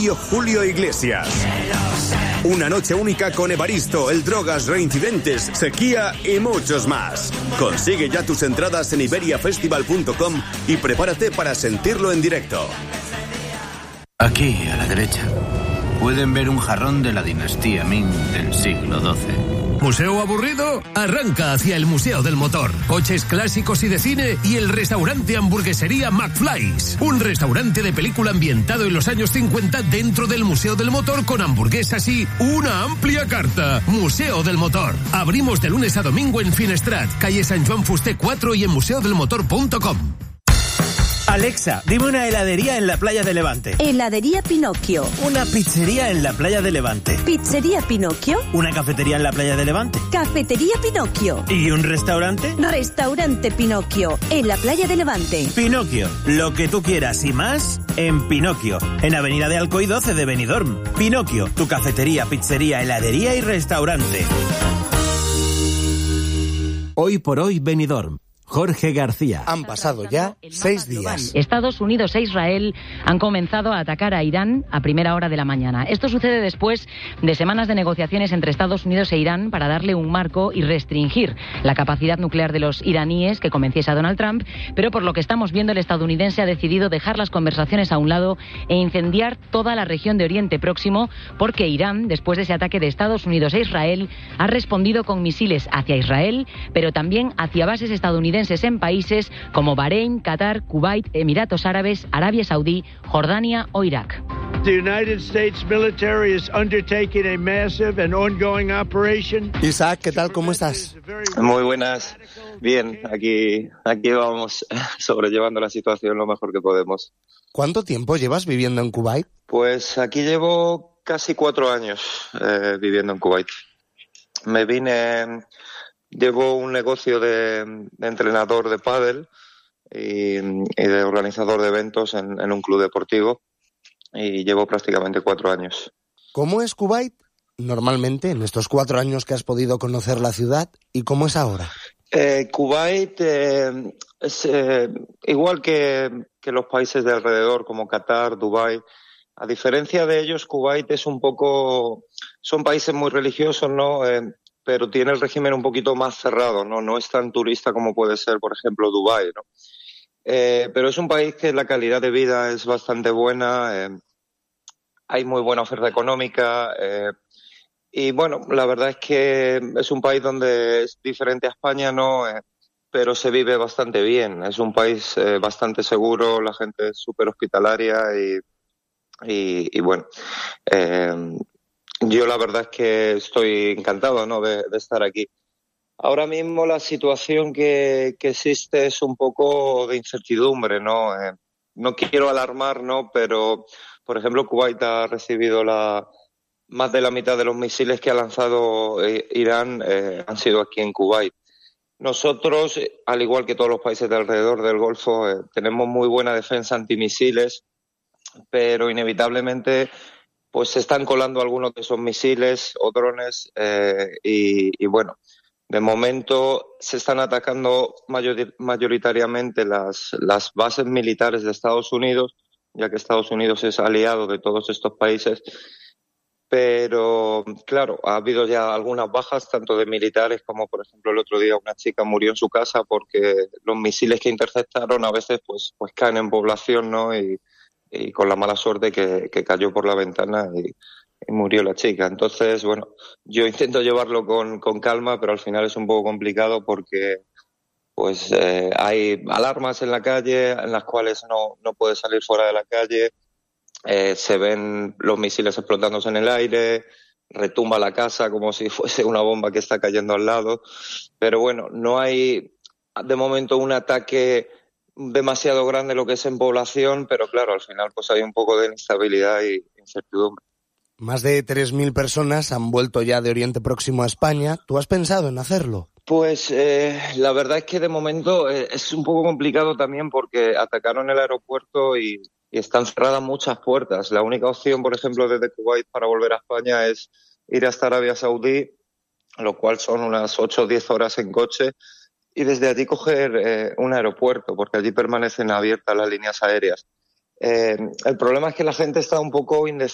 Mario Julio Iglesias. Una noche única con Evaristo, El Drogas, Reincidentes, Sequía y muchos más. Consigue ya tus entradas en iberiafestival.com y prepárate para sentirlo en directo. Aquí, a la derecha, pueden ver un jarrón de la dinastía Ming del siglo XII. ¿Museo aburrido? Arranca hacia el Museo del Motor. Coches clásicos y de cine y el restaurante hamburguesería McFly's. Un restaurante de película ambientado en los años 50 dentro del Museo del Motor con hamburguesas y una amplia carta. Museo del Motor. Abrimos de lunes a domingo en Finestrat, calle San Joan Fuster 4 y en museodelmotor.com. Alexa, dime una heladería en la playa de Levante. Heladería Pinocchio. Una pizzería en la playa de Levante. Pizzería Pinocchio. Una cafetería en la playa de Levante. Cafetería Pinocchio. ¿Y un restaurante? Restaurante Pinocchio, en la playa de Levante. Pinocchio, lo que tú quieras y más en Pinocchio, en Avenida de Alcoy 12 de Benidorm. Pinocchio, tu cafetería, pizzería, heladería y restaurante. Hoy por hoy Benidorm. Jorge García. Han pasado ya 6 días. Estados Unidos e Israel han comenzado a atacar a Irán a primera hora de la mañana. Esto sucede después de semanas de negociaciones entre Estados Unidos e Irán para darle un marco y restringir la capacidad nuclear de los iraníes que convenciese a Donald Trump, pero por lo que estamos viendo el estadounidense ha decidido dejar las conversaciones a un lado e incendiar toda la región de Oriente Próximo porque Irán, después de ese ataque de Estados Unidos e Israel, ha respondido con misiles hacia Israel, pero también hacia bases estadounidenses en países como Bahrein, Qatar, Kuwait, Emiratos Árabes, Arabia Saudí, Jordania o Irak. The United States military is undertaking a massive and ongoing operation. Isaac, ¿qué tal? ¿Cómo estás? Muy buenas. Bien, aquí vamos sobrellevando la situación lo mejor que podemos. ¿Cuánto tiempo llevas viviendo en Kuwait? Pues aquí llevo casi 4 años viviendo en Kuwait. Me vine... Llevo un negocio de entrenador de pádel y de organizador de eventos en un club deportivo y llevo prácticamente 4 años. ¿Cómo es Kuwait normalmente en estos 4 años que has podido conocer la ciudad y cómo es ahora? Kuwait es igual que los países de alrededor como Qatar, Dubái. A diferencia de ellos, Kuwait es son países muy religiosos, ¿no? Pero tiene el régimen un poquito más cerrado, ¿no? No es tan turista como puede ser, por ejemplo, Dubái, ¿no? Pero es un país que la calidad de vida es bastante buena, hay muy buena oferta económica, y bueno, la verdad es que es un país donde es diferente a España, ¿no? Pero se vive bastante bien. Es un país bastante seguro, la gente es súper hospitalaria y bueno... Yo la verdad es que estoy encantado, ¿no? de estar aquí. Ahora mismo la situación que existe es un poco de incertidumbre, ¿no? No quiero alarmar, ¿no? Pero, por ejemplo, Kuwait ha recibido más de la mitad de los misiles que ha lanzado Irán han sido aquí en Kuwait. Nosotros, al igual que todos los países de alrededor del Golfo, tenemos muy buena defensa antimisiles, pero inevitablemente... pues se están colando algunos de esos misiles o drones y bueno, de momento se están atacando mayoritariamente las bases militares de Estados Unidos, ya que Estados Unidos es aliado de todos estos países, pero claro, ha habido ya algunas bajas tanto de militares como por ejemplo el otro día una chica murió en su casa porque los misiles que interceptaron a veces pues caen en población, ¿no? Y con la mala suerte que cayó por la ventana y murió la chica. Entonces, bueno, yo intento llevarlo con calma, pero al final es un poco complicado porque pues hay alarmas en la calle en las cuales no puedes salir fuera de la calle, se ven los misiles explotándose en el aire, retumba la casa como si fuese una bomba que está cayendo al lado, pero bueno, no hay de momento un ataque demasiado grande lo que es en población, pero claro, al final pues hay un poco de inestabilidad y incertidumbre. Más de 3.000 personas han vuelto ya de Oriente Próximo a España. ¿Tú has pensado en hacerlo? Pues la verdad es que de momento es un poco complicado también porque atacaron el aeropuerto y están cerradas muchas puertas. La única opción, por ejemplo, desde Kuwait para volver a España es ir hasta Arabia Saudí, lo cual son unas 8 o 10 horas en coche, y desde allí coger un aeropuerto, porque allí permanecen abiertas las líneas aéreas. El problema es que la gente está un poco indecisa